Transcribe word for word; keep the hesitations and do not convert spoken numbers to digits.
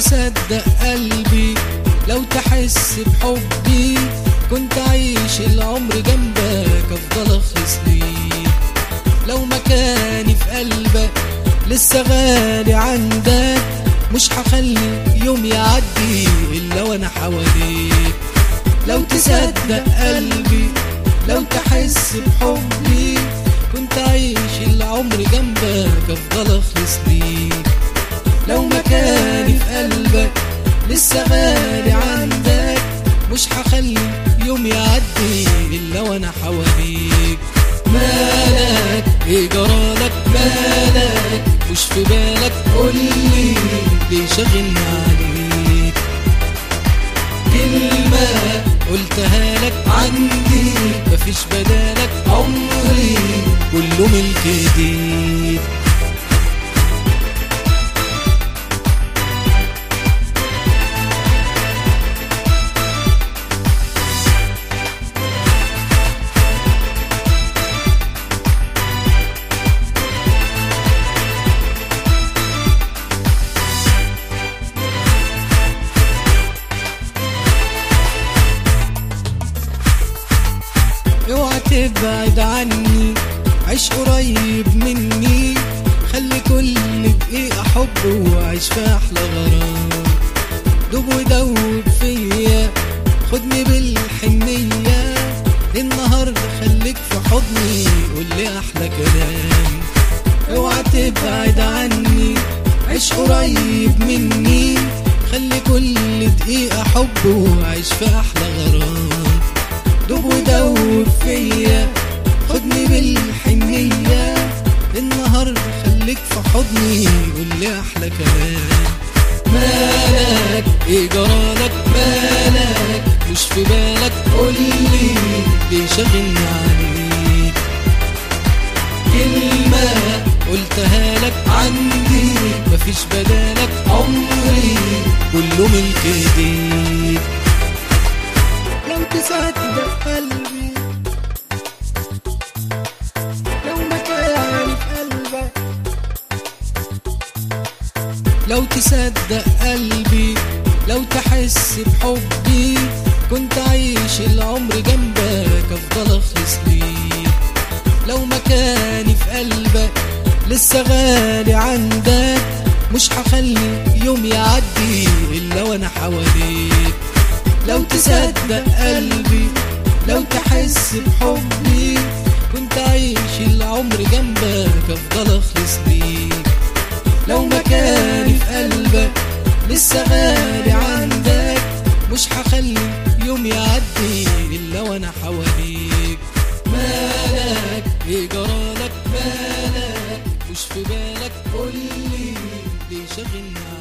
تصدق قلبي لو تحس بحبي كنت عايش العمر جنبك افضل اخلص ليك. لو مكاني في قلبك لسه غالي عندك مش هخلي يوم يعدي الا وانا حواليك. لو تصدق قلبي لو تحس بحبي كنت عايش العمر جنبك افضل اخلص ليك. لو مكاني في قلبك لسه غالي عندك مش هخلي يوم يعدي الا وانا حواليك. مالك ايه جرالك مالك مش في بالك قولي ليه شاغلني عليك. كلمة قلتها لك عندي مفيش بدالك عمري كله ملك ايديك. اوعى تبعد عني عيش قريب مني خلي كل دقيقة حب وعيش في احلى غرام. دوب ودوب فيا خدني بالحنية النهاردة خليك في حضني قولي احلى كلام. اوعى تبعد عني عيش قريب مني خلي كل دقيقة حب وعيش في احلى غرام. دوب ودوب فيا خدني بالحنية النهاردة خليك في حضني قولي احلى كلام. مالك ايه جرالك مالك مش في بالك قولي ليه شاغلني عليك. كلمة قلتها لك عندي مفيش بدالك عمري كله ملك ايديك. لو تصدق قلبي لو مكاني في قلبك لو تصدق قلبي لو تحس بحبي كنت عايش العمر جنبك افضل اخلص ليك. لو مكاني في قلبك لسه غالي عندك مش هخلي يوم يعدي الا وانا حواليك. لو تصدق قلبي لو تحس بحبي كنت عايش العمر جنبك افضل اخلص ليك. لو مكاني في قلبك لسه غالي عندك مش هخلي يوم يعدي الا وانا حواليك. مالك ايه جرالك مالك مش في بالك قولي ليه شاغلني